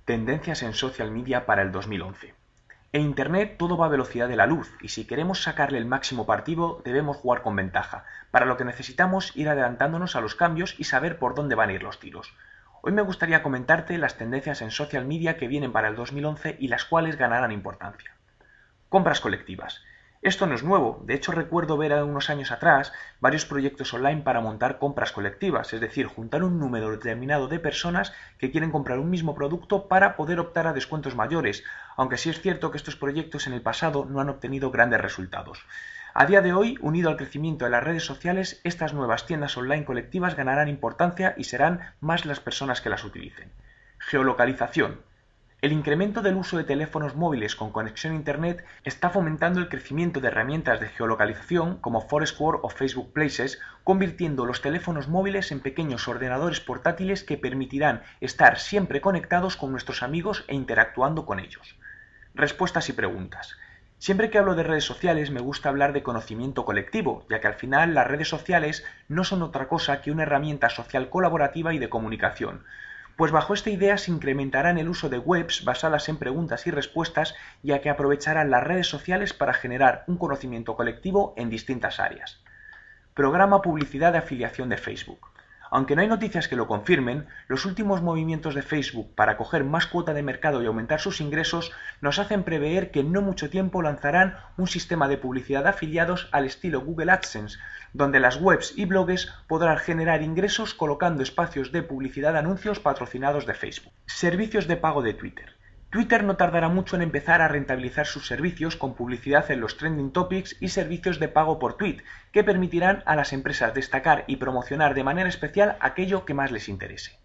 Tendencias en social media para el 2011. En Internet todo va a velocidad de la luz y si queremos sacarle el máximo partido debemos jugar con ventaja, para lo que necesitamos ir adelantándonos a los cambios y saber por dónde van a ir los tiros. Hoy me gustaría comentarte las tendencias en social media que vienen para el 2011 y las cuales ganarán importancia. Compras colectivas. Esto no es nuevo, de hecho recuerdo ver unos años atrás varios proyectos online para montar compras colectivas, es decir, juntar un número determinado de personas que quieren comprar un mismo producto para poder optar a descuentos mayores, aunque sí es cierto que estos proyectos en el pasado no han obtenido grandes resultados. A día de hoy, unido al crecimiento de las redes sociales, estas nuevas tiendas online colectivas ganarán importancia y serán más las personas que las utilicen. Geolocalización. El incremento del uso de teléfonos móviles con conexión a Internet está fomentando el crecimiento de herramientas de geolocalización como Foursquare o Facebook Places, convirtiendo los teléfonos móviles en pequeños ordenadores portátiles que permitirán estar siempre conectados con nuestros amigos e interactuando con ellos. Respuestas y preguntas. Siempre que hablo de redes sociales me gusta hablar de conocimiento colectivo, ya que al final las redes sociales no son otra cosa que una herramienta social colaborativa y de comunicación. Pues bajo esta idea se incrementará el uso de webs basadas en preguntas y respuestas, ya que aprovecharán las redes sociales para generar un conocimiento colectivo en distintas áreas. Programa publicidad de afiliación de Facebook. Aunque no hay noticias que lo confirmen, los últimos movimientos de Facebook para coger más cuota de mercado y aumentar sus ingresos nos hacen prever que en no mucho tiempo lanzarán un sistema de publicidad de afiliados al estilo Google AdSense, donde las webs y blogs podrán generar ingresos colocando espacios de publicidad de anuncios patrocinados de Facebook. Servicios de pago de Twitter. Twitter no tardará mucho en empezar a rentabilizar sus servicios con publicidad en los trending topics y servicios de pago por tweet, que permitirán a las empresas destacar y promocionar de manera especial aquello que más les interese.